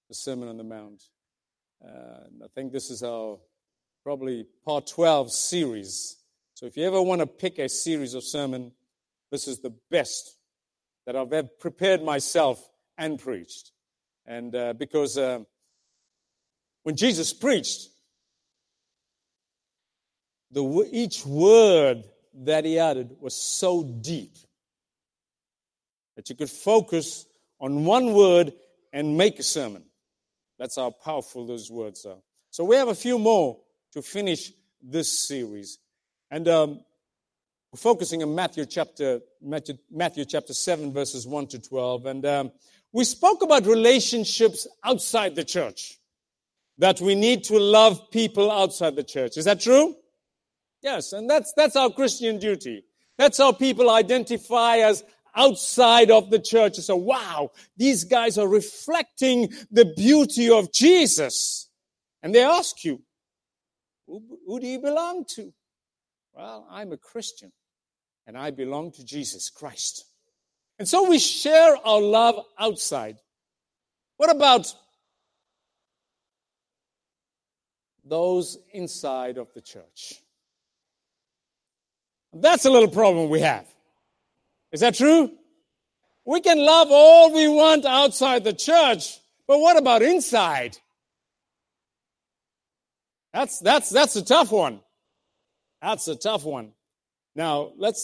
the Sermon on the Mount. And I think this is our probably part 12 series. So if you ever want to pick a series of sermon, this is the best that I've ever prepared myself and preached. And because when Jesus preached, each word that he uttered was so deep that you could focus on one word and make a sermon. That's how powerful those words are. So we have a few more to finish this series. And we're focusing on Matthew chapter 7, verses 1 to 12. And we spoke about relationships outside the church, that we need to love people outside the church. Is that true? Yes, and that's our Christian duty. That's how people identify as outside of the church. So, wow, these guys are reflecting the beauty of Jesus. And they ask you, who do you belong to? Well, I'm a Christian, and I belong to Jesus Christ. And so we share our love outside. What about those inside of the church? That's a little problem we have. Is that true? We can love all we want outside the church, but what about inside? That's a tough one. That's a tough one. Now, let's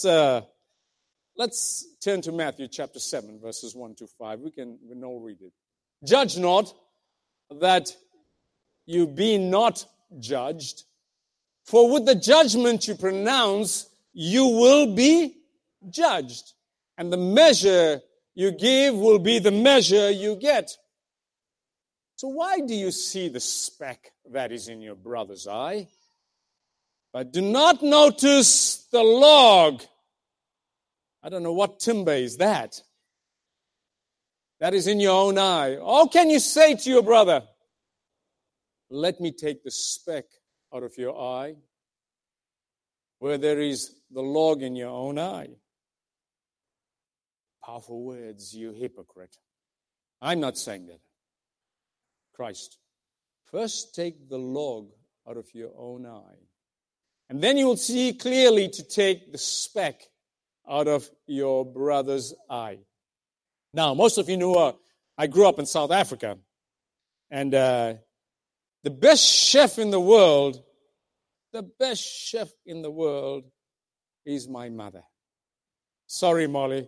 turn to Matthew chapter 7, verses 1 to 5. We all read it. Judge not that you be not judged, for with the judgment you pronounce, you will be judged. And the measure you give will be the measure you get. So why do you see the speck that is in your brother's eye, but do not notice the log? I don't know what timber is that. That is in your own eye. How can you say to your brother, let me take the speck out of your eye, where there is the log in your own eye? Powerful words, you hypocrite. I'm not saying that. Christ. First take the log out of your own eye. And then you will see clearly to take the speck out of your brother's eye. Now, most of you know I grew up in South Africa. And the best chef in the world is my mother. Sorry, Molly.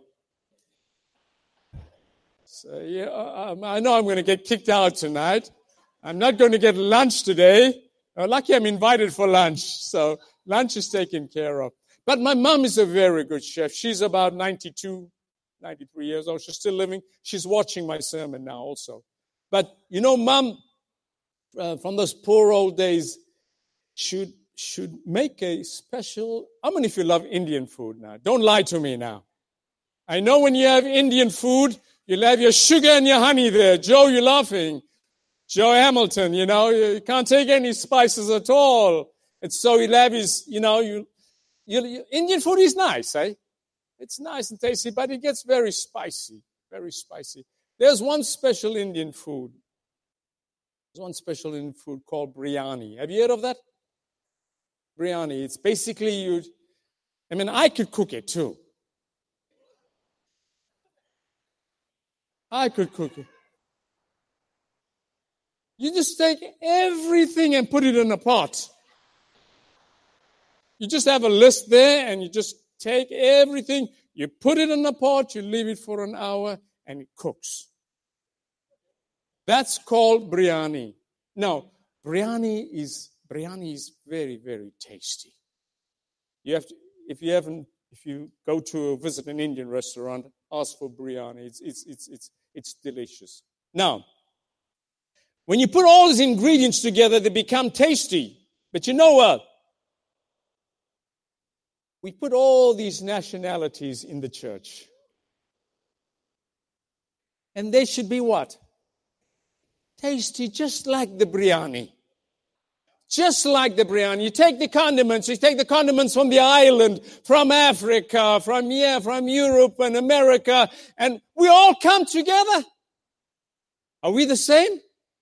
So, yeah, I know I'm going to get kicked out tonight. I'm not going to get lunch today. Lucky I'm invited for lunch, so lunch is taken care of. But my mom is a very good chef. She's about 92, 93 years old. She's still living. She's watching my sermon now also. But, you know, Mom, from those poor old days, should make a special... How many of you love Indian food now? Don't lie to me now. I know when you have Indian food, you'll have your sugar and your honey there. Joe, you're laughing. Joe Hamilton, you know, you can't take any spices at all. It's so you'll have his, you know, Indian food is nice, eh? It's nice and tasty, but it gets very spicy, very spicy. There's one special Indian food. There's one special Indian food called biryani. Have you heard of that? Biryani. It's basically I could cook it too. I could cook it. You just take everything and put it in a pot. You just have a list there and you just take everything, you put it in a pot, you leave it for an hour and it cooks. That's called biryani. Now, biryani is very, very tasty. If you go to visit an Indian restaurant, ask for biryani. It's delicious. Now, when you put all these ingredients together, they become tasty. But you know what? We put all these nationalities in the church. And they should be what? Tasty, just like the biryani. Just like the biryani. You take the condiments from the island, from Africa, from Europe and America, and we all come together. Are we the same?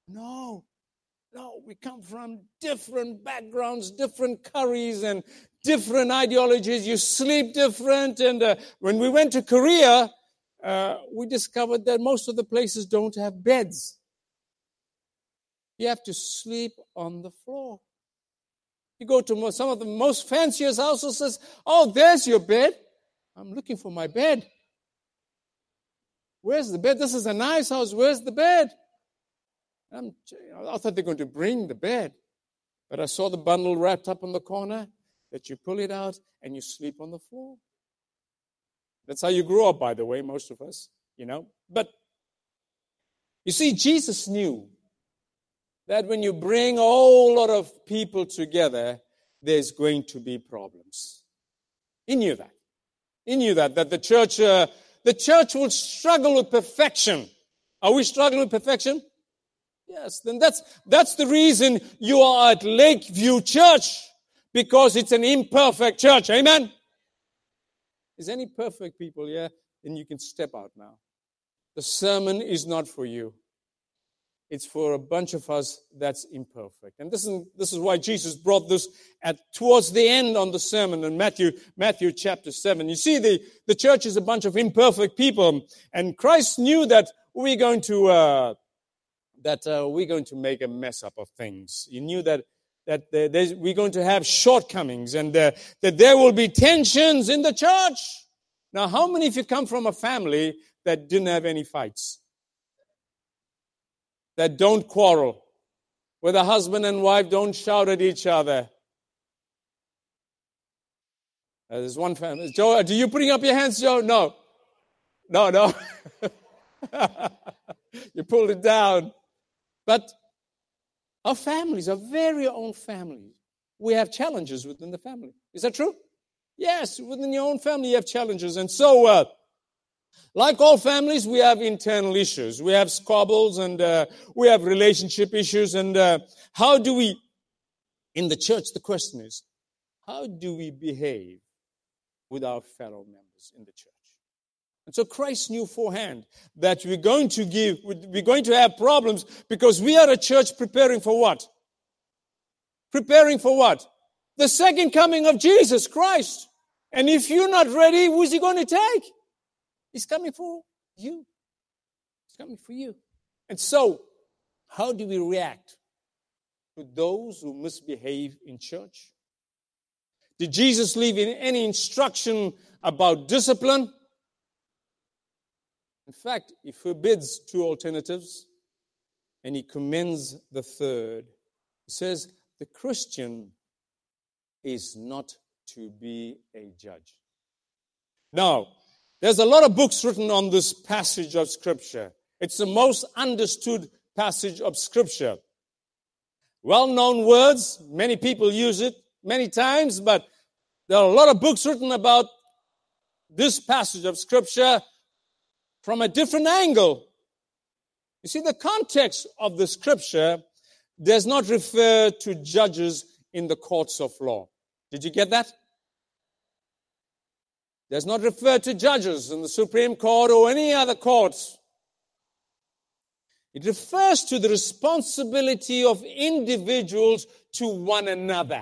No, we come from different backgrounds, different curries, and different ideologies. You sleep different. And when we went to Korea, we discovered that most of the places don't have beds. You have to sleep on the floor. You go to some of the most fanciest houses, says, "Oh, there's your bed." I'm looking for my bed. Where's the bed? This is a nice house. Where's the bed? I thought they're going to bring the bed. But I saw the bundle wrapped up in the corner that you pull it out and you sleep on the floor. That's how you grew up, by the way, most of us, But you see, Jesus knew that when you bring a whole lot of people together, there's going to be problems. He knew that. He knew that the church will struggle with perfection. Are we struggling with perfection? Yes, then that's the reason you are at Lakeview Church, because it's an imperfect church. Amen? Is any perfect people here? Then you can step out now. The sermon is not for you. It's for a bunch of us that's imperfect. And this is why Jesus brought this towards the end on the sermon in Matthew chapter 7. You see, the church is a bunch of imperfect people, and Christ knew that we're going to make a mess up of things. He knew that we're going to have shortcomings, and that there will be tensions in the church. Now, how many of you come from a family that didn't have any fights? That don't quarrel, where the husband and wife don't shout at each other? There's one family. Joe, do you putting up your hands, Joe? No. You pulled it down. But our families, our very own families, we have challenges within the family. Is that true? Yes, within your own family you have challenges. And so, like all families, we have internal issues. We have squabbles, and we have relationship issues. And how do we, in the church, the question is, how do we behave with our fellow members in the church? And so Christ knew beforehand that we're going to have problems, because we are a church preparing for what? Preparing for what? The second coming of Jesus Christ. And if you're not ready, who's he going to take? He's coming for you. He's coming for you. And so, how do we react to those who misbehave in church? Did Jesus leave any instruction about discipline? In fact, he forbids two alternatives, and he commends the third. He says, the Christian is not to be a judge. Now, there's a lot of books written on this passage of Scripture. It's the most understood passage of Scripture. Well-known words, many people use it many times, but there are a lot of books written about this passage of Scripture from a different angle. You see, the context of the Scripture does not refer to judges in the courts of law. Did you get that? Does not refer to judges in the Supreme Court or any other courts. It refers to the responsibility of individuals to one another.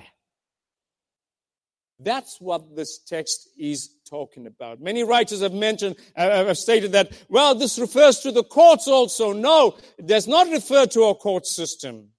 That's what this text is talking about. Many writers have stated that, well, this refers to the courts also. No, it does not refer to our court system.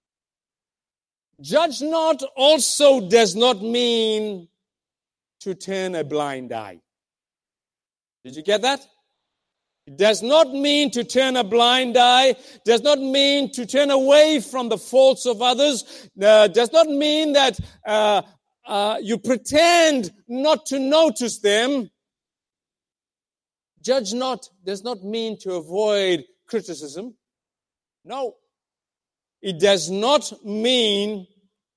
Judge not also does not mean to turn a blind eye. Did you get that? It does not mean to turn a blind eye. Does not mean to turn away from the faults of others. Does not mean that you pretend not to notice them. Judge not does not mean to avoid criticism. No. It does not mean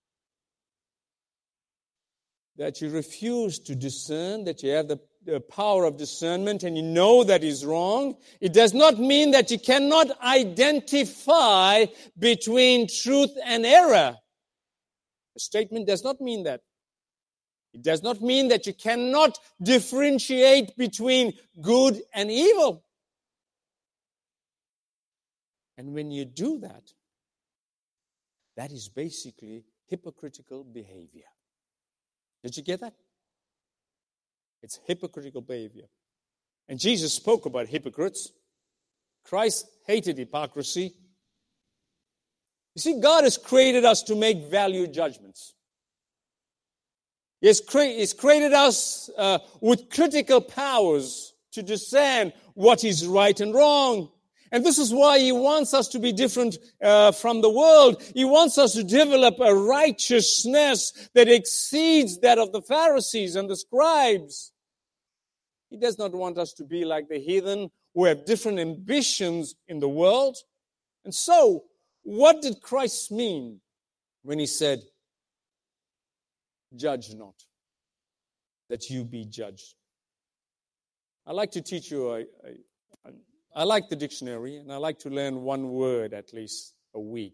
that you refuse to discern, that you have the power of discernment and you know that is wrong. It does not mean that you cannot identify between truth and error. The statement does not mean that. It does not mean that you cannot differentiate between good and evil. And when you do that, That is basically hypocritical behavior. Did you get that? It's hypocritical behavior. And Jesus spoke about hypocrites. Christ hated hypocrisy. You see, God has created us to make value judgments. He's created us with critical powers to discern what is right and wrong. And this is why He wants us to be different from the world. He wants us to develop a righteousness that exceeds that of the Pharisees and the scribes. He does not want us to be like the heathen who have different ambitions in the world. And so, what did Christ mean when He said, judge not, that you be judged? I like to teach you, I like the dictionary, and I like to learn one word at least a week.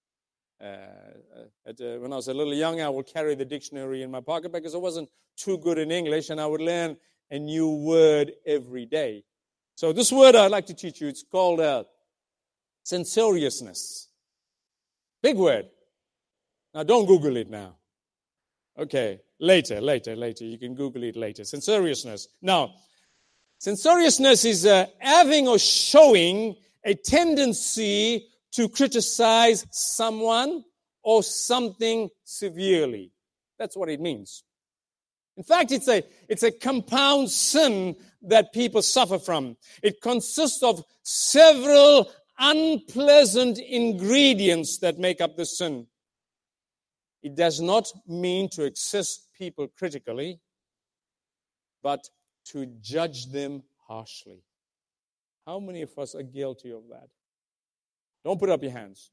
When I was a little young, I would carry the dictionary in my pocket because I wasn't too good in English, and I would learn a new word every day. So this word I'd like to teach you, it's called censoriousness. Big word. Now don't Google it now. Okay, later. You can Google it later. Censoriousness. Now, censoriousness is having or showing a tendency to criticize someone or something severely. That's what it means. In fact, it's a compound sin that people suffer from. It consists of several unpleasant ingredients that make up the sin. It does not mean to assess people critically, but to judge them harshly. How many of us are guilty of that? Don't put up your hands.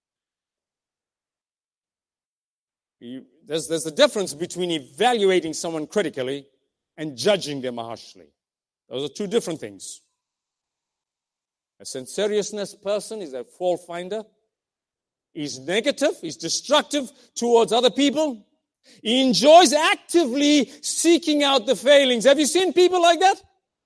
There's a difference between evaluating someone critically and judging them harshly. Those are two different things. A censoriousness person is a fault finder. He's negative, he's destructive towards other people. He enjoys actively seeking out the failings. Have you seen people like that?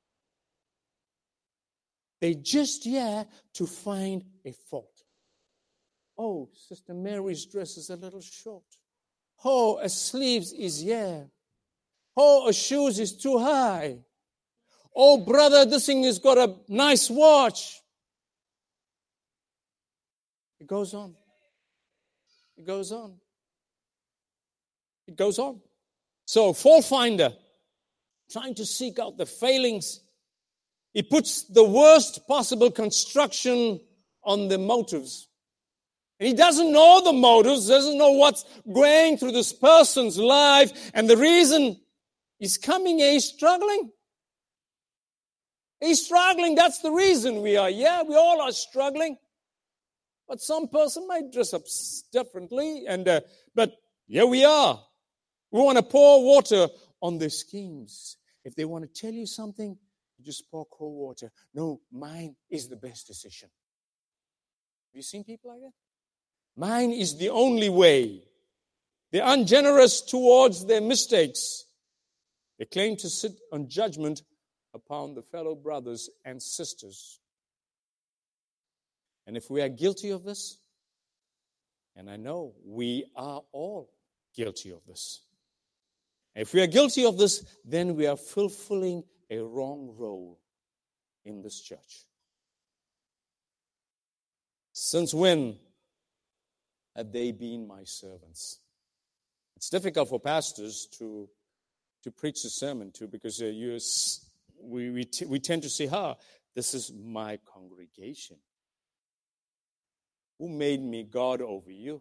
They just here to find a fault. Oh, Sister Mary's dress is a little short. Oh, her sleeves is here. Oh, her shoes is too high. Oh, brother, this thing has got a nice watch. It goes on. It goes on. It goes on. So, fault finder, trying to seek out the failings. He puts the worst possible construction on the motives. And he doesn't know the motives, doesn't know what's going through this person's life. And the reason he's coming here, he's struggling. He's struggling. That's the reason we are here. We all are struggling. But some person might dress up differently. But here we are. We want to pour water on their schemes. If they want to tell you something, you just pour cold water. No, mine is the best decision. Have you seen people like that? Mine is the only way. They're ungenerous towards their mistakes. They claim to sit on judgment upon the fellow brothers and sisters. And if we are guilty of this, and I know we are all guilty of this. If we are guilty of this, then we are fulfilling a wrong role in this church. Since when have they been my servants? It's difficult for pastors to preach a sermon to because we tend to say, this is my congregation. Who made me God over you?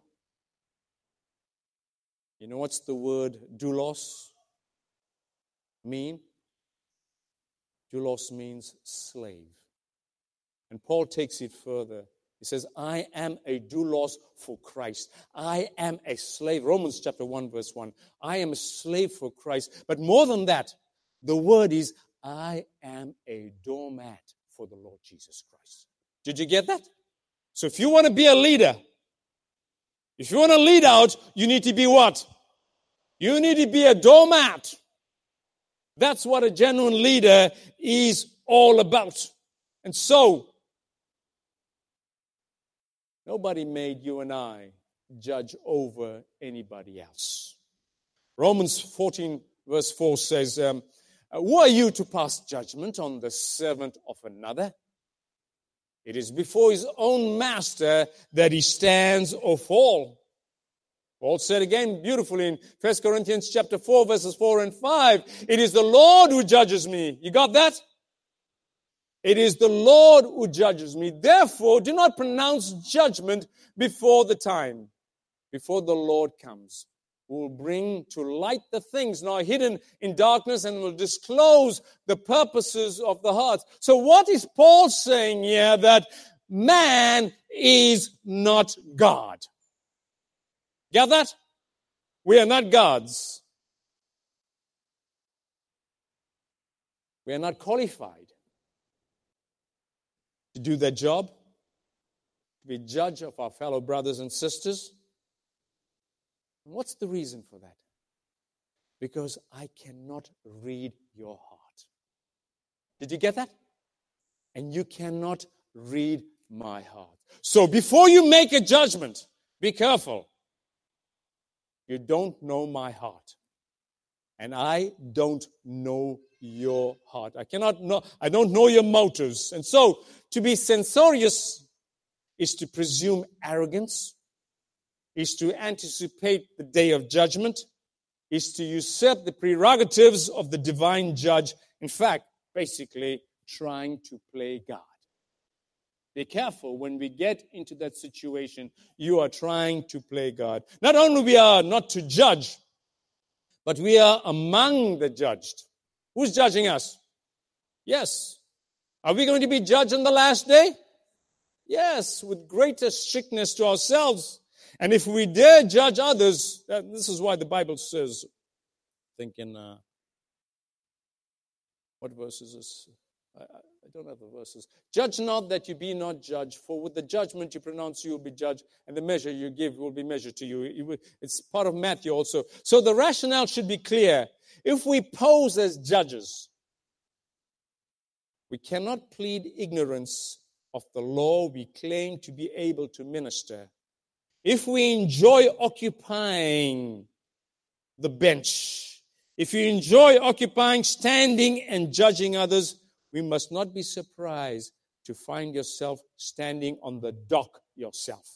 You know what's the word doulos mean? Doulos means slave. And Paul takes it further. He says, I am a doulos for Christ. I am a slave. Romans chapter 1 verse 1. I am a slave for Christ. But more than that, the word is, I am a doormat for the Lord Jesus Christ. Did you get that? So if you want to be a leader, if you want to lead out, you need to be what? You need to be a doormat. That's what a genuine leader is all about. And so, nobody made you and I judge over anybody else. Romans 14 verse 4 says, who are you to pass judgment on the servant of another? It is before his own master that he stands or falls. Paul said again beautifully in 1 Corinthians chapter 4 verses 4 and 5, it is the Lord who judges me. You got that? It is the Lord who judges me. Therefore, do not pronounce judgment before the time, before the Lord comes, who will bring to light the things now hidden in darkness and will disclose the purposes of the heart. So what is Paul saying here? That man is not God. Get that? We are not gods. We are not qualified to do that job, to be judge of our fellow brothers and sisters. What's the reason for that? Because I cannot read your heart. Did you get that? And you cannot read my heart. So before you make a judgment, be careful. You don't know my heart. And I don't know your heart. I don't know your motives. And so to be censorious is to presume arrogance, is to anticipate the day of judgment, is to usurp the prerogatives of the divine judge. In fact, basically trying to play God. Be careful when we get into that situation, you are trying to play God. Not only we are not to judge, but we are among the judged. Who's judging us? Yes. Are we going to be judged on the last day? Yes, with greater strictness to ourselves. And if we dare judge others, this is why the Bible says, I think in, what verse is this? I don't have the verses. Judge not that you be not judged, for with the judgment you pronounce you will be judged, and the measure you give will be measured to you. It's part of Matthew also. So the rationale should be clear. If we pose as judges, we cannot plead ignorance of the law we claim to be able to minister. If we enjoy occupying the bench, if you enjoy occupying, standing, and judging others, we must not be surprised to find yourself standing on the dock yourself.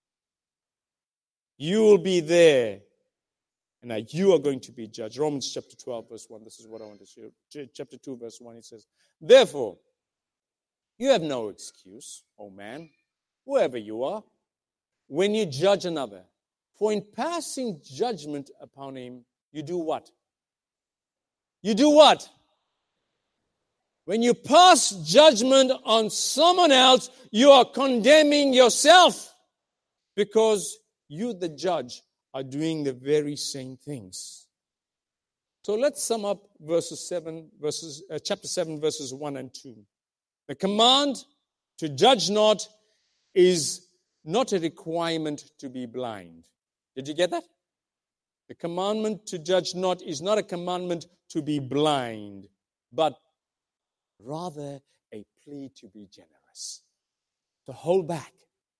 You will be there, and you are going to be judged. Romans chapter 12, verse 1, this is what I want to show. Chapter 2, verse 1, it says, therefore, you have no excuse, O man, whoever you are, when you judge another. For in passing judgment upon him, you do what? You do what? When you pass judgment on someone else, you are condemning yourself because you, the judge, are doing the very same things. So let's sum up chapter 7, verses 1 and 2. The command to judge not is not a requirement to be blind. Did you get that? The commandment to judge not is not a commandment to be blind, but rather a plea to be generous. To hold back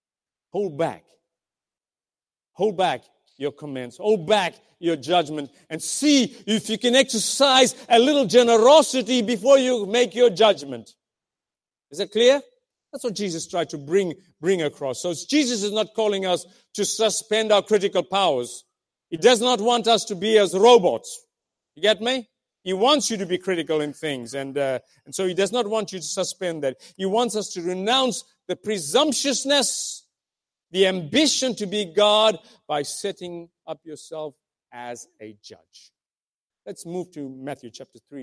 your comments, hold back your judgment, and see if you can exercise a little generosity before you make your judgment. Is that clear? That's what Jesus tried to bring across. So Jesus is not calling us to suspend our critical powers. He does not want us to be as robots. You get me? He wants you to be critical in things, and so he does not want you to suspend that. He wants us to renounce the presumptuousness, the ambition to be God by setting up yourself as a judge. Let's move to Matthew 7,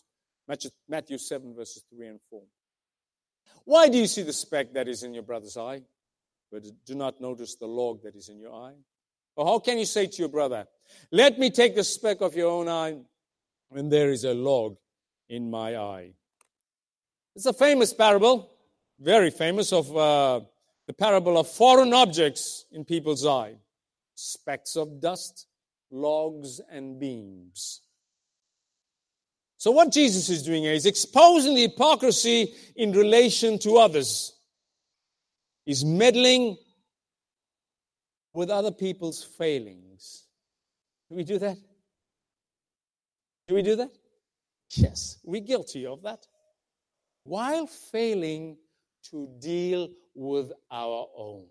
verses 3 and 4. Why do you see the speck that is in your brother's eye, but do not notice the log that is in your eye? Or how can you say to your brother, let me take the speck of your own eye, when there is a log in my eye? It's a famous parable, very famous, of the parable of foreign objects in people's eye. Specks of dust, logs, and beams. So what Jesus is doing here is exposing the hypocrisy in relation to others. He's meddling with other people's failings. Do we do that? Do we do that? Yes, we're guilty of that. While failing to deal with our own.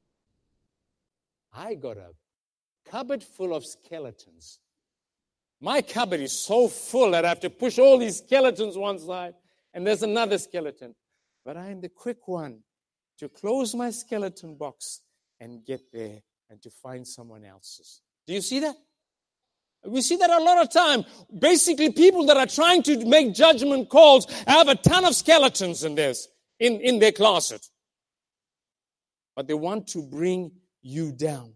I got a cupboard full of skeletons. My cupboard is so full that I have to push all these skeletons one side, and there's another skeleton. But I am the quick one to close my skeleton box and get there and to find someone else's. Do you see that? We see that a lot of time. Basically, people that are trying to make judgment calls have a ton of skeletons in their closet. But they want to bring you down.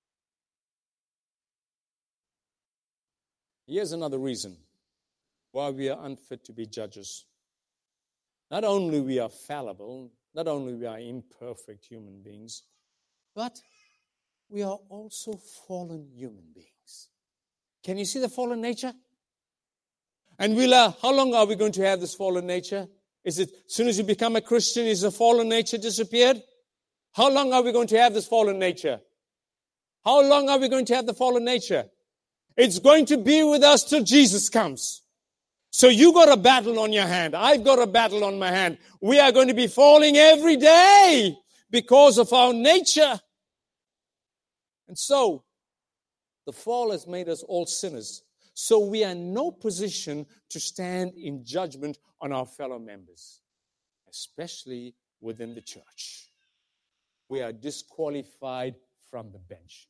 Here's another reason why we are unfit to be judges. Not only we are fallible, not only we are imperfect human beings, but we are also fallen human beings. Can you see the fallen nature? And how long are we going to have this fallen nature? Is it as soon as you become a Christian, is the fallen nature disappeared? How long are we going to have this fallen nature? How long are we going to have the fallen nature? It's going to be with us till Jesus comes. So you got a battle on your hand. I've got a battle on my hand. We are going to be falling every day because of our nature. And so, the fall has made us all sinners. So we are in no position to stand in judgment on our fellow members, especially within the church. We are disqualified from the bench.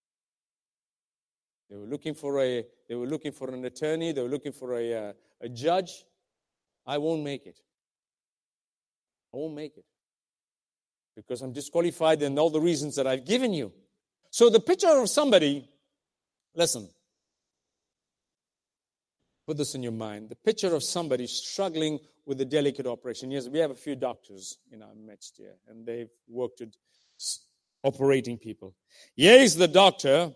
They were looking for an attorney. They were looking for a judge. I won't make it. I won't make it. Because I'm disqualified in all the reasons that I've given you. So the picture of somebody, listen, put this in your mind. The picture of somebody struggling with a delicate operation. Yes, we have a few doctors in our midst here, and they've worked with operating people. Here is the doctor,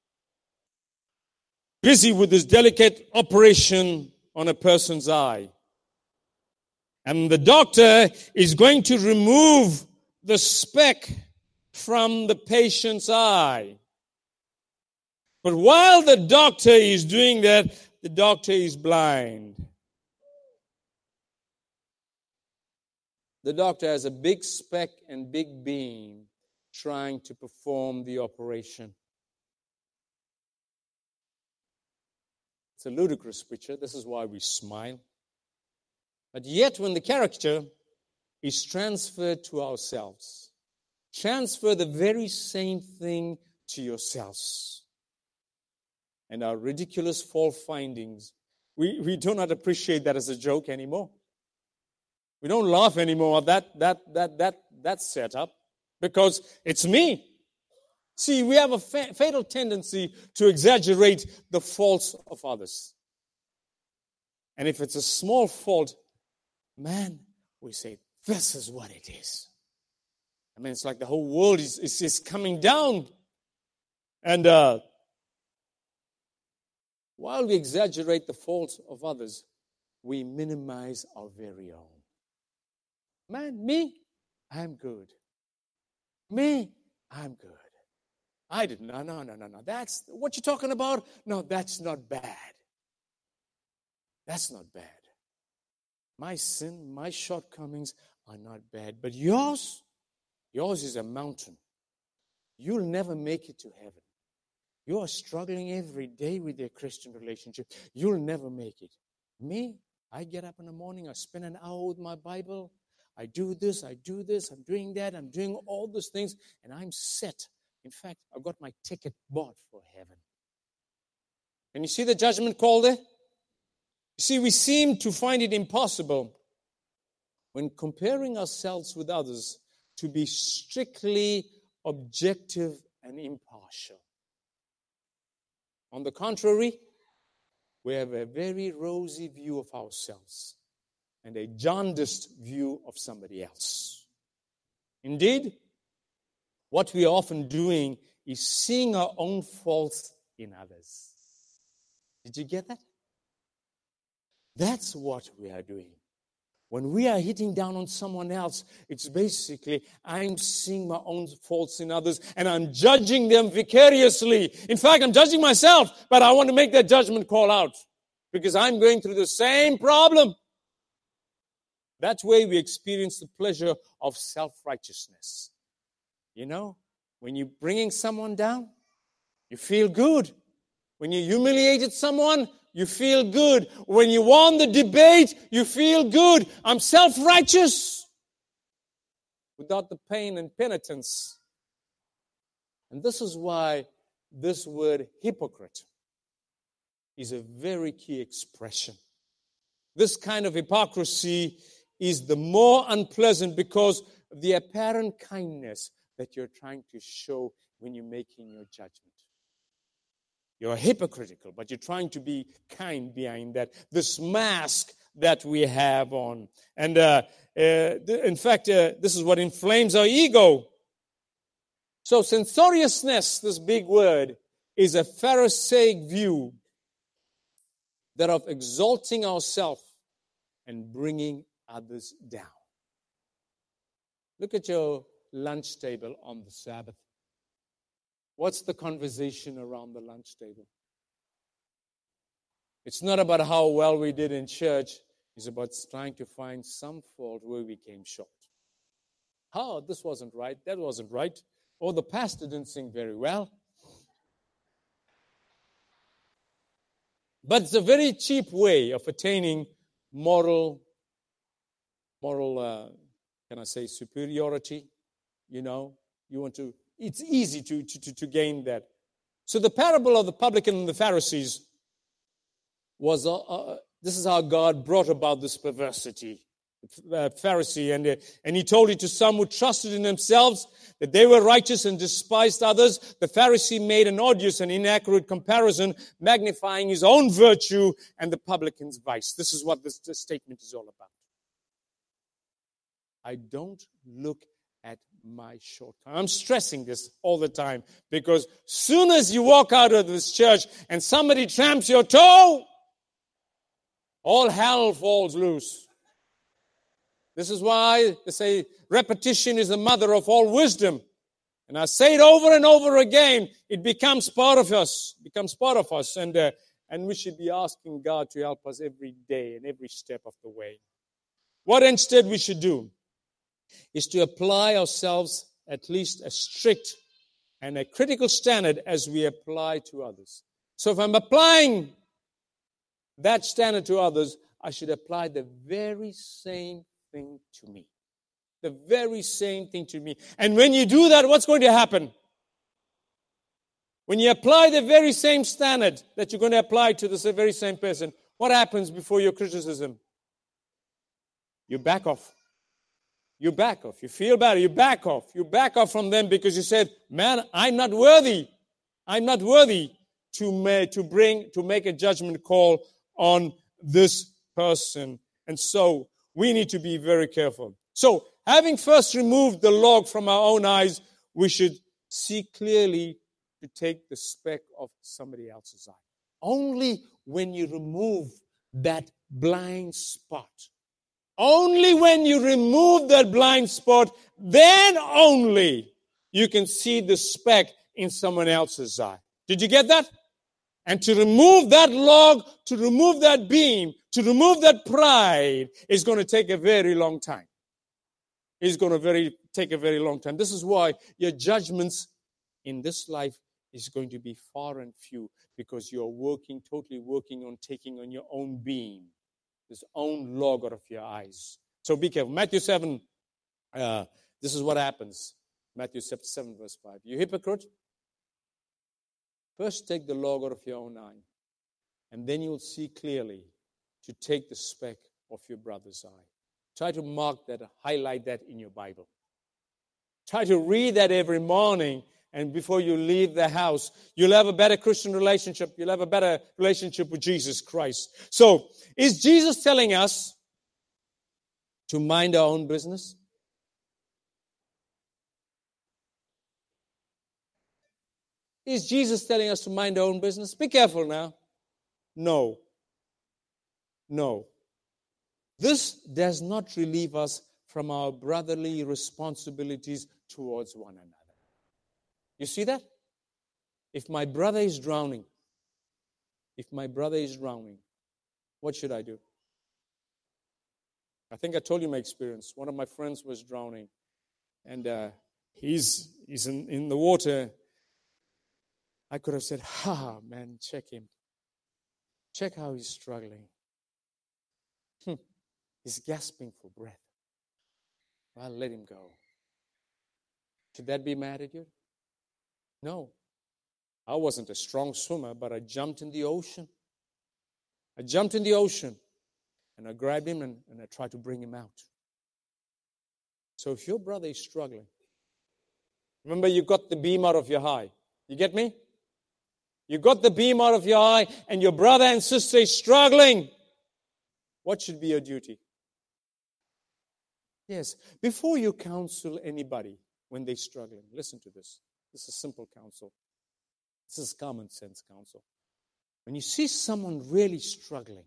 busy with this delicate operation on a person's eye. And the doctor is going to remove the speck from the patient's eye. But while the doctor is doing that, the doctor is blind. The doctor has a big speck and big beam trying to perform the operation. It's a ludicrous picture. This is why we smile. But yet when the caricature is transferred to ourselves, transfer the very same thing to yourselves. And our ridiculous fault findings, we do not appreciate that as a joke anymore. We don't laugh anymore at that setup because it's me. See, we have a fatal tendency to exaggerate the faults of others. And if it's a small fault, man, we say, this is what it is. I mean, it's like the whole world is coming down. And while we exaggerate the faults of others, we minimize our very own. Man, me, I'm good. Me, I'm good. I didn't. No. That's what you're talking about. No, that's not bad. That's not bad. My sin, my shortcomings are not bad. But yours is a mountain. You'll never make it to heaven. You are struggling every day with your Christian relationship. You'll never make it. Me, I get up in the morning, I spend an hour with my Bible. I do this, I'm doing that, I'm doing all those things, and I'm set. In fact, I've got my ticket bought for heaven. And you see the judgment call there? You see, we seem to find it impossible when comparing ourselves with others to be strictly objective and impartial. On the contrary, we have a very rosy view of ourselves and a jaundiced view of somebody else. Indeed, what we are often doing is seeing our own faults in others. Did you get that? That's what we are doing. When we are hitting down on someone else, it's basically I'm seeing my own faults in others and I'm judging them vicariously. In fact, I'm judging myself, but I want to make that judgment call out because I'm going through the same problem. That's where we experience the pleasure of self-righteousness. You know, when you're bringing someone down, you feel good. When you humiliated someone, you feel good. When you won the debate, you feel good. I'm self-righteous without the pain and penitence. And this is why this word hypocrite is a very key expression. This kind of hypocrisy is the more unpleasant because of the apparent kindness that you're trying to show when you're making your judgment. You're hypocritical, but you're trying to be kind behind that. This mask that we have on. And in fact, this is what inflames our ego. So censoriousness, this big word, is a Pharisaic view that of exalting ourselves and bringing others down. Look at your lunch table on the Sabbath. What's the conversation around the lunch table? It's not about how well we did in church. It's about trying to find some fault where we came short. Oh, this wasn't right. That wasn't right. Or the pastor didn't sing very well. But it's a very cheap way of attaining moral, can I say, superiority. You know, you want to. It's easy to gain that. So the parable of the publican and the Pharisees was, this is how God brought about this perversity. The Pharisee, and he told it to some who trusted in themselves that they were righteous and despised others. The Pharisee made an odious and inaccurate comparison, magnifying his own virtue and the publican's vice. This is what this statement is all about. I don't look at my shortcomings. I'm stressing this all the time because soon as you walk out of this church and somebody tramps your toe, all hell falls loose. This is why they say repetition is the mother of all wisdom. And I say it over and over again. It becomes part of us. And we should be asking God to help us every day and every step of the way. What instead we should do is to apply ourselves at least a strict and a critical standard as we apply to others. So if I'm applying that standard to others, I should apply the very same thing to me. The very same thing to me. And when you do that, what's going to happen? When you apply the very same standard that you're going to apply to the very same person, what happens before your criticism? You back off. You back off. You feel better. You back off. You back off from them because you said, man, I'm not worthy. I'm not worthy to make a judgment call on this person. And so we need to be very careful. So having first removed the log from our own eyes, we should see clearly to take the speck of somebody else's eye. Only when you remove that blind spot, only when you remove that blind spot, then only you can see the speck in someone else's eye. Did you get that? And to remove that log, to remove that beam, to remove that pride is going to take a very long time. It's going to take a very long time. This is why your judgments in this life is going to be far and few because you're totally working on taking on your own beam. His own log out of your eyes. So be careful. Matthew 7, this is what happens. Matthew 7, verse 5. You hypocrite, first take the log out of your own eye, and then you'll see clearly to take the speck of your brother's eye. Try to mark that, highlight that in your Bible. Try to read that every morning, and before you leave the house, you'll have a better Christian relationship. You'll have a better relationship with Jesus Christ. So, is Jesus telling us to mind our own business? Is Jesus telling us to mind our own business? Be careful now. No. This does not relieve us from our brotherly responsibilities towards one another. You see that? If my brother is drowning, what should I do? I think I told you my experience. One of my friends was drowning, and he's in the water. I could have said, man, check him. Check how he's struggling. He's gasping for breath. Well, let him go. Should that be my attitude? No. I wasn't a strong swimmer, but I jumped in the ocean. And I grabbed him and I tried to bring him out. So if your brother is struggling, remember you got the beam out of your eye. You get me? You got the beam out of your eye and your brother and sister is struggling. What should be your duty? Yes, before you counsel anybody when they're struggling, listen to this. This is simple counsel. This is common sense counsel. When you see someone really struggling,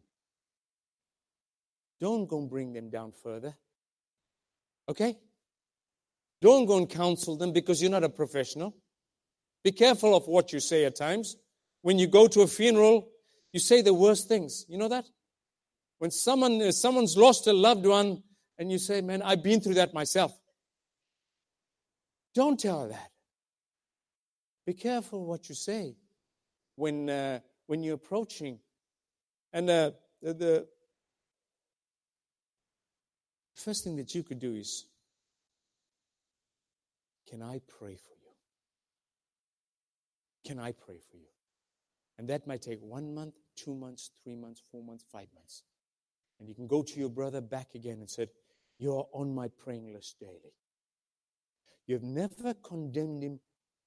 don't go and bring them down further. Okay? Don't go and counsel them because you're not a professional. Be careful of what you say at times. When you go to a funeral, you say the worst things. You know that? When someone's lost a loved one, and you say, man, I've been through that myself. Don't tell that. Be careful what you say when you're approaching. And the first thing that you could do is, can I pray for you? Can I pray for you? And that might take 1 month, 2 months, 3 months, 4 months, 5 months. And you can go to your brother back again and say, you're on my praying list daily. You've never condemned him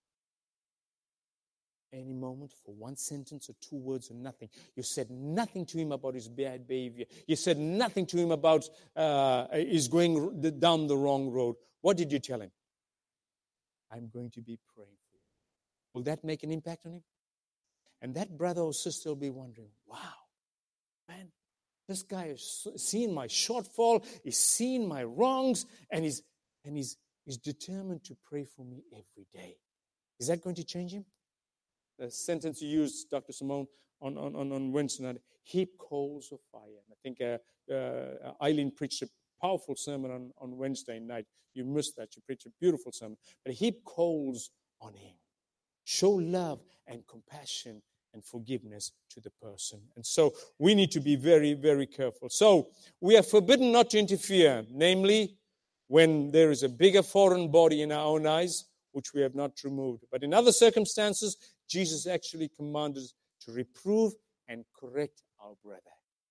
any moment for one sentence or 2 words or nothing. You said nothing to him about his bad behavior. You said nothing to him about he's going down the wrong road. What did you tell him? I'm going to be praying for you. Will that make an impact on him? And that brother or sister will be wondering, wow, man, this guy has seen my shortfall, he's seen my wrongs, and he's determined to pray for me every day. Is that going to change him? The sentence you used, Dr. Simone, on Wednesday night, heap coals of fire. And I think Eileen preached a powerful sermon on Wednesday night. You missed that. She preached a beautiful sermon. But heap coals on him. Show love and compassion and forgiveness to the person. And so we need to be very, very careful. So we are forbidden not to interfere, namely when there is a bigger foreign body in our own eyes, which we have not removed. But in other circumstances, Jesus actually commanded us to reprove and correct our brother.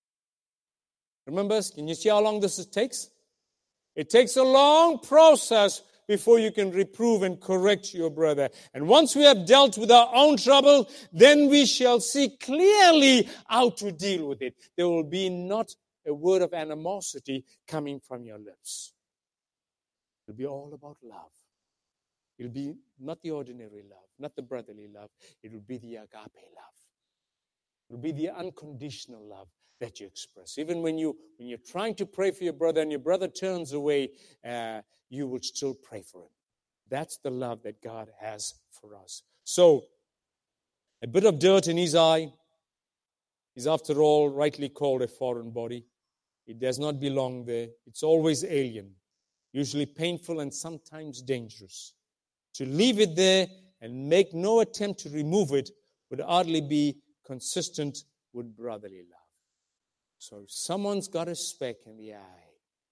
Remember, can you see how long this takes? It takes a long process before you can reprove and correct your brother. And once we have dealt with our own trouble, then we shall see clearly how to deal with it. There will be not a word of animosity coming from your lips. It will be all about love. It will be not the ordinary love, not the brotherly love. It will be the agape love. It will be the unconditional love that you express. Even when you're trying to pray for your brother and your brother turns away, you will still pray for him. That's the love that God has for us. So, a bit of dirt in his eye is, after all, rightly called a foreign body. It does not belong there. It's always alien, usually painful and sometimes dangerous. To leave it there and make no attempt to remove it would hardly be consistent with brotherly love. So if someone's got a speck in the eye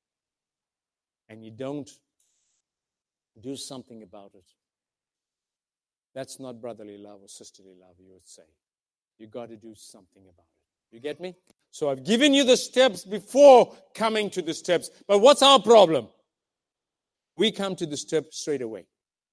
and you don't do something about it, that's not brotherly love or sisterly love, you would say. You got to do something about it. You get me? So I've given you the steps before coming to the steps. But what's our problem? We come to the step straight away.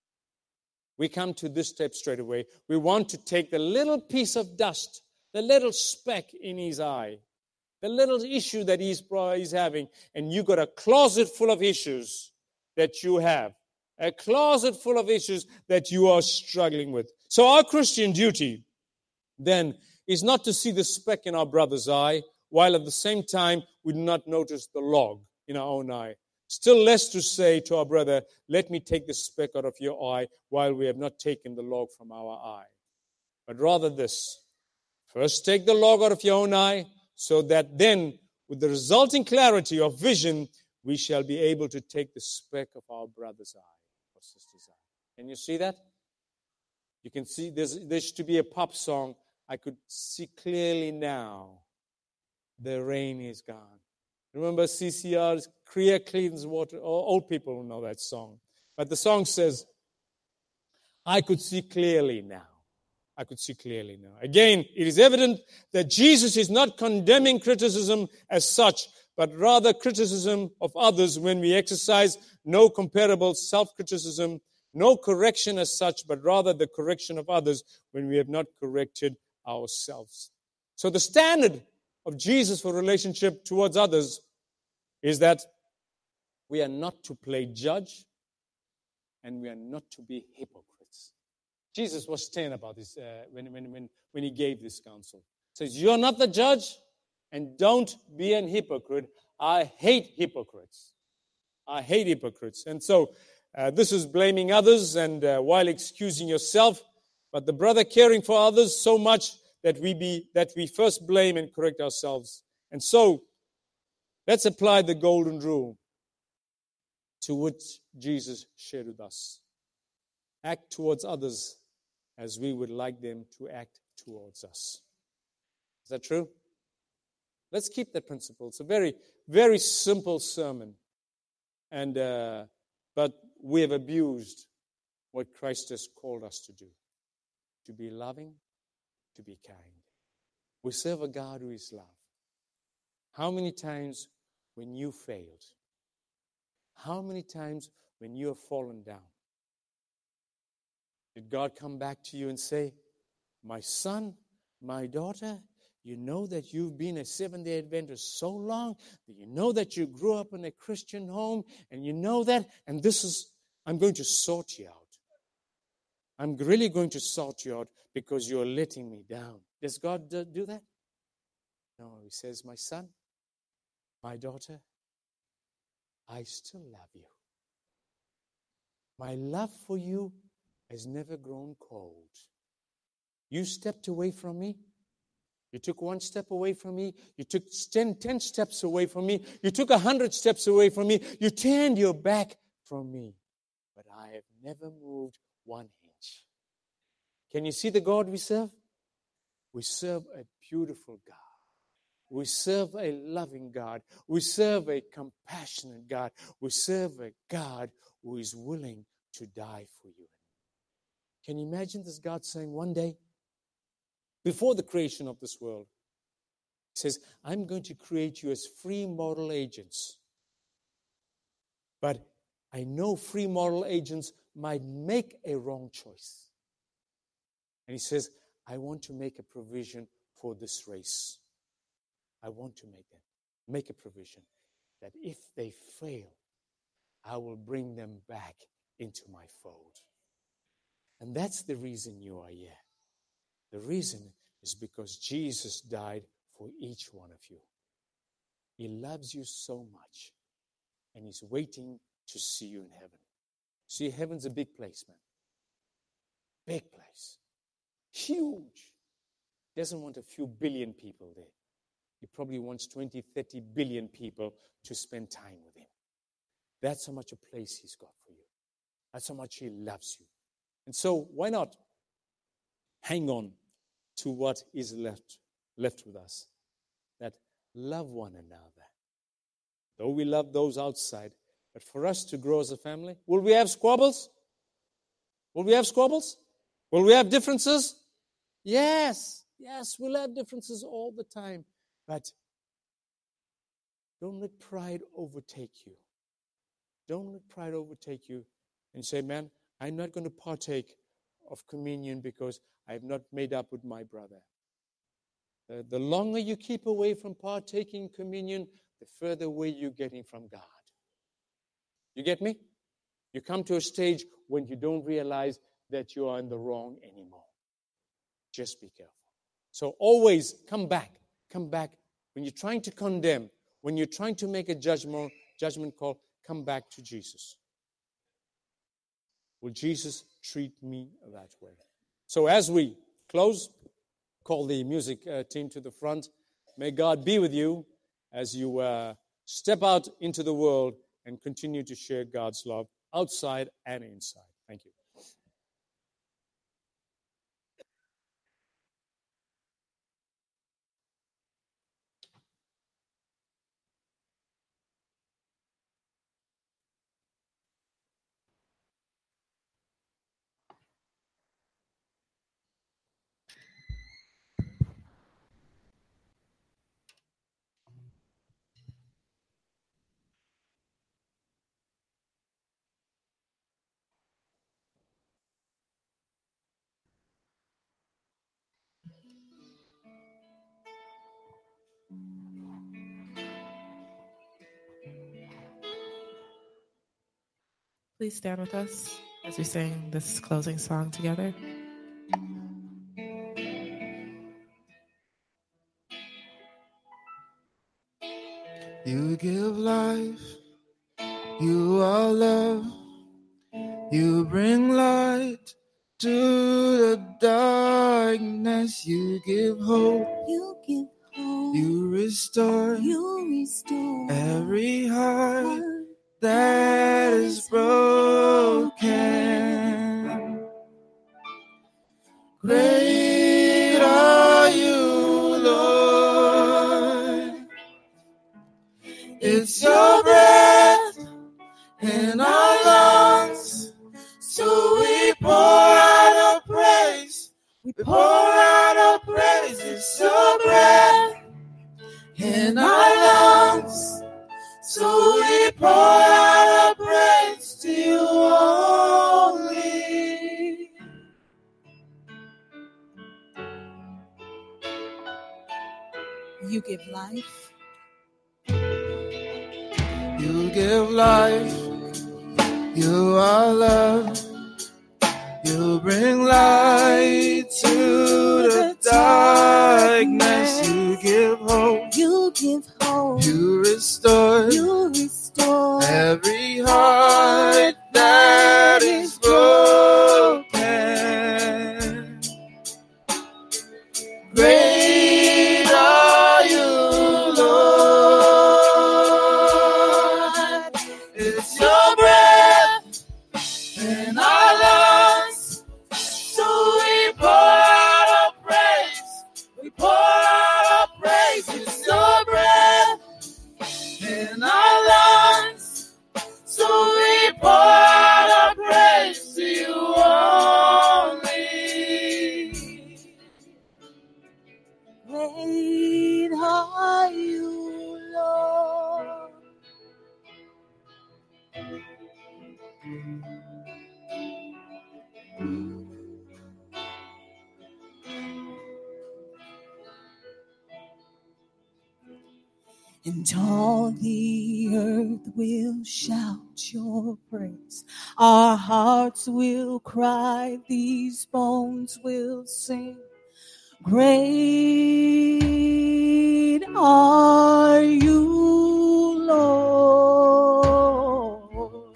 We come to this step straight away. We want to take the little piece of dust, the little speck in his eye, the little issue that he's having, and you got a closet full of issues that you have. A closet full of issues that you are struggling with. So our Christian duty, then, is not to see the speck in our brother's eye, while at the same time we do not notice the log in our own eye. Still less to say to our brother, let me take the speck out of your eye while we have not taken the log from our eye. But rather this, first take the log out of your own eye, so that then, with the resulting clarity of vision, we shall be able to take the speck of our brother's eye or sister's eye. Can you see that? You can see there used to be a pop song, I could see clearly now, the rain is gone. Remember CCR's Clear Cleans Water? Old people know that song. But the song says, I could see clearly now. I could see clearly now. Again, it is evident that Jesus is not condemning criticism as such, but rather criticism of others when we exercise no comparable self-criticism, no correction as such, but rather the correction of others when we have not corrected ourselves. So the standard of Jesus for relationship towards others is that we are not to play judge and we are not to be hypocrites. Jesus was stern about this when he gave this counsel. He says, you're not the judge and don't be an hypocrite. I hate hypocrites. I hate hypocrites. And so this is blaming others and while excusing yourself, but the brother caring for others so much that we first blame and correct ourselves. And so let's apply the golden rule to which Jesus shared with us. Act towards others as we would like them to act towards us. Is that true? Let's keep that principle. It's a very, very simple sermon. And but we have abused what Christ has called us to do. To be loving, to be kind. We serve a God who is love. How many times when you failed? How many times when you have fallen down? Did God come back to you and say, my son, my daughter, you know that you've been a Seventh-day Adventist so long, that you know that you grew up in a Christian home, and you know that, and I'm going to sort you out. I'm really going to sort you out because you're letting me down. Does God do that? No, he says, my son, my daughter, I still love you. My love for you has never grown cold. You stepped away from me. You took one step away from me. You took 10 steps away from me. You took 100 steps away from me. You turned your back from me. But I have never moved 1 inch. Can you see the God we serve? We serve a beautiful God. We serve a loving God. We serve a compassionate God. We serve a God who is willing to die for you. Can you imagine this God saying one day, before the creation of this world, he says, I'm going to create you as free moral agents. But I know free moral agents might make a wrong choice. And he says, I want to make a provision for this race. I want to make a provision that if they fail, I will bring them back into my fold. And that's the reason you are here. The reason is because Jesus died for each one of you. He loves you so much, and he's waiting to see you in heaven. See, heaven's a big place, man. Big place. Huge. He doesn't want a few billion people there. He probably wants 20, 30 billion people to spend time with him. That's how much a place he's got for you. That's how much he loves you. And so, why not hang on to what is left with us? That love one another. Though we love those outside, but for us to grow as a family, will we have squabbles? Will we have squabbles? Will we have differences? Yes, we'll have differences all the time. But don't let pride overtake you. Don't let pride overtake you and say, man, I'm not going to partake of communion because I have not made up with my brother. The longer you keep away from partaking communion, the further away you're getting from God. You get me? You come to a stage when you don't realize that you are in the wrong anymore. Just be careful. So always come back. When you're trying to condemn, when you're trying to make a judgment call, come back to Jesus. Will Jesus treat me that way? So as we close, call the music team to the front. May God be with you as you step out into the world and continue to share God's love outside and inside. Thank you. Please stand with us as we sing this closing song together. You give life, you are love, you bring light to the darkness, you give hope, you restore every heart that is broken. Great are you, Lord. It's your breath in our lungs, so we pour out our praise. We pour out our praise. It's your breath in our lungs, so we pour out our praise to you only. You give life. You give life. You are love. You bring light to the darkness. You give hope. You restore every heart that is broken. Great are you, Lord. It's your breath in our lungs, so we pour out our praise. We pour out our praise. It's your breath in our lungs, so we pour out our praise to you only. Great are you, Lord. And all the earth will shout your praise. Our hearts will cry, these bones will sing. Great are you, Lord.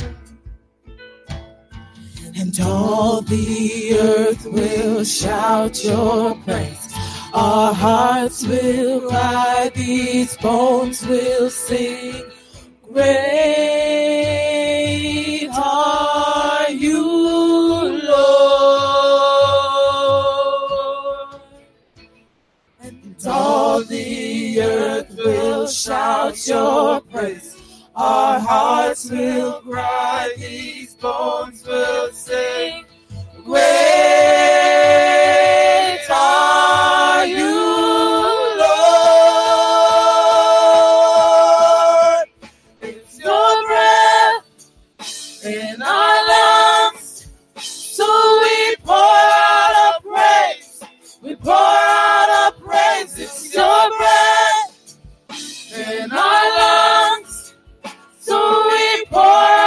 And all the earth will shout your praise. Our hearts will cry, these bones will sing. Great are you, Lord. And all the earth will shout your praise. Our hearts will cry, these bones will sing. Great are you, Lord. It's your breath in our lungs, so we pour out our praise. We pour out our praise. It's your breath in our lungs, so we pour out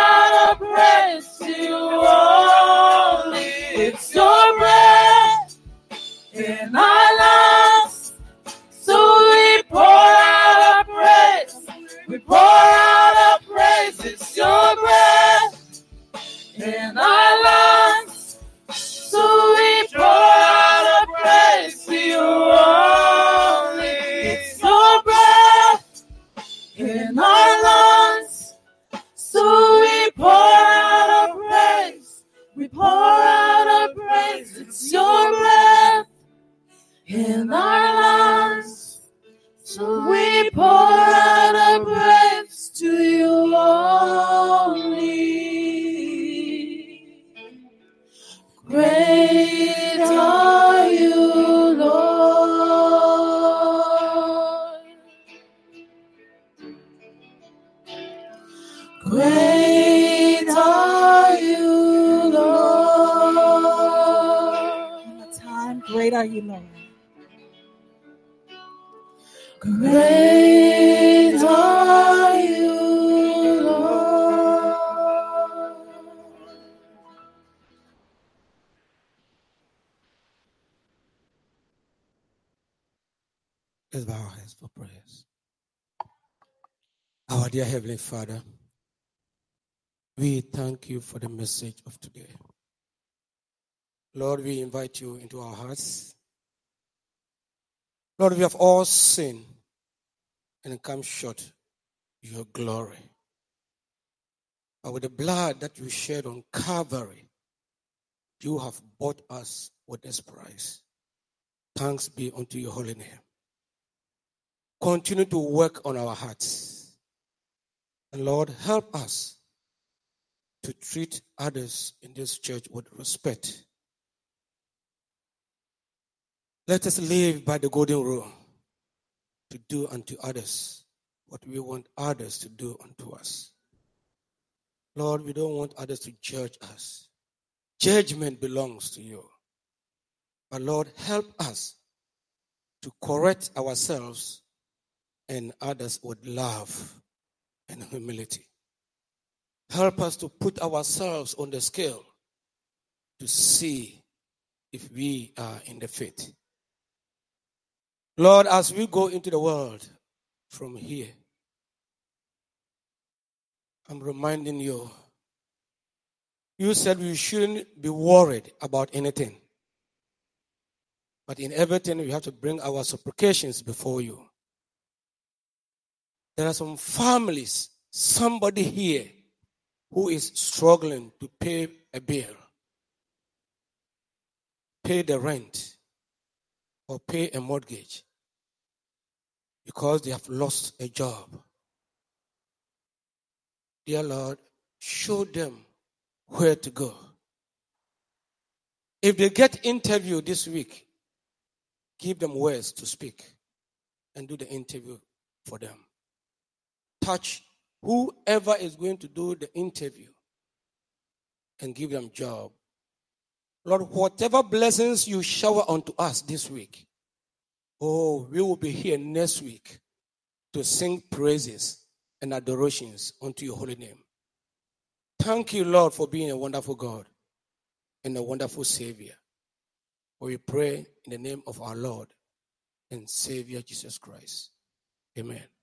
praise. It's your breath in our lungs. So we pour out our praise to you only. Great are you, Lord. Great are you, Lord. One more time. Great are you, Lord. Great are you, Lord. Let's bow our heads for prayers. Our dear Heavenly Father, we thank you for the message of today. Lord, we invite you into our hearts. Lord, we have all sinned and come short of your glory. But with the blood that you shed on Calvary, you have bought us with this price. Thanks be unto your holy name. Continue to work on our hearts. And Lord, help us to treat others in this church with respect. Let us live by the golden rule to do unto others what we want others to do unto us. Lord, we don't want others to judge us. Judgment belongs to you. But Lord, help us to correct ourselves and others with love and humility. Help us to put ourselves on the scale to see if we are in the faith. Lord, as we go into the world from here, I'm reminding you, you said we shouldn't be worried about anything. But in everything, we have to bring our supplications before you. There are some families, somebody here who is struggling to pay a bill, pay the rent, or pay a mortgage because they have lost a job. Dear Lord, show them where to go. If they get interviewed this week, give them words to speak and do the interview for them. Touch whoever is going to do the interview and give them job. Lord, whatever blessings you shower onto us this week, we will be here next week to sing praises and adorations unto your holy name. Thank you, Lord, for being a wonderful God and a wonderful Savior. We pray in the name of our Lord and Savior Jesus Christ. Amen.